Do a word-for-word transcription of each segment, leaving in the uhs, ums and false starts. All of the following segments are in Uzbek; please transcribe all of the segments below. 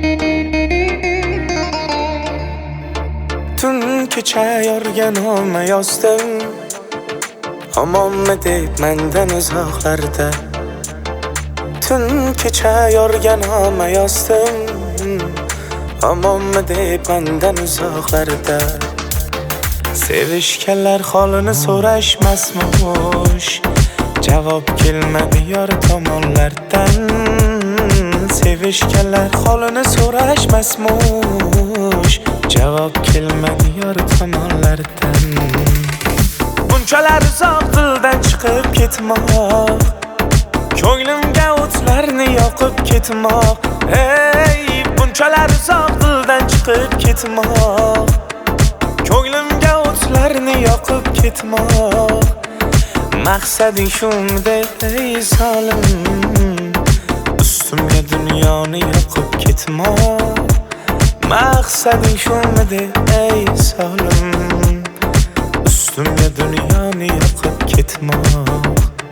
Tun kecha yorga noma yozdim, omonmi deb mendan uzoqlarda. Tun kecha yorga noma yozdim, omonmi deb mendan uzoqlarda. Sevishganlar holini so'rashmasmish, javob kelmadi yor tomonlardan. Sevishganlar holini so'rashmasmish, javob kelmadi yor tomonlardan. Bunchalar uzoq dildan chiqib ketmoq, ko'nglimga o'tlarni yoqib ketmoq. Hey, bunchalar uzoq dildan chiqib ketmoq, ko'nglimga o'tlarni yoqib ketmoq. Maqsading shunda ey solim, ustimga dunyoni yoqib ketmoq. Maqsading shunda ey solim, ustimga dunyoni yoqib ketmoq.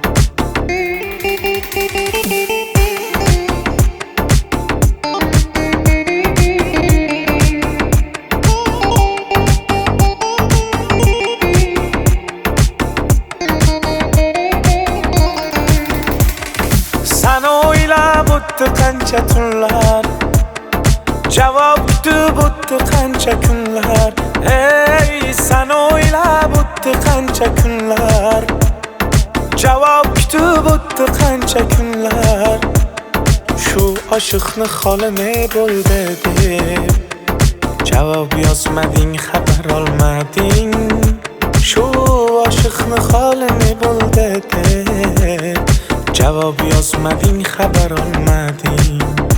Sen o'ylab o'tdi qancha tunlar, javob kutib o'tdi qancha kunlar. Hey, sen o'ylab o'tdi qancha kunlar, javob kutib o'tdi qancha kunlar. Shu oshiqni holi ne bo'ldi deb javob yozmading, xabar olmading. Shu oshiqni holi ne bo'ldi deb javob yozmading, xabar olmading.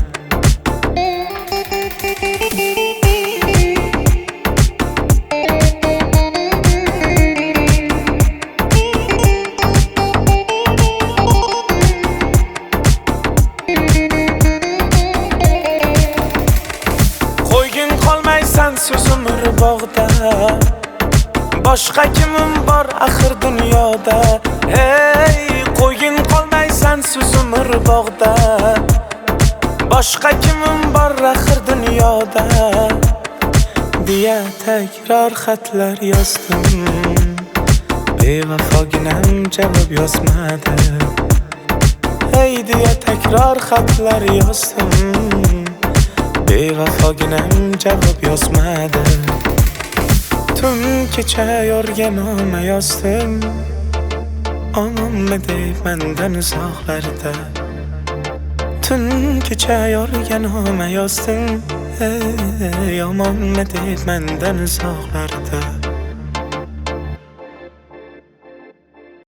Qo'ygin qolmaysan so'z umr bog'da, boshqa kimim bor axir dunyoda. Hey, qo'ygin qolmaysan so'z umr bog'da, boshqa kimim bor axir dunyoda. Deya takror xatlar yozdim, bevafoginam javob yozmadi. Hey, deya takror xatlar yozdim, bevafoginam javob yozmadi. Tun kecha yorga noma yozdim, omonmi deb mendan uzoqlarda. Tun kecha yorga noma yozdim, ey omonmi deb mendan uzoqlarda.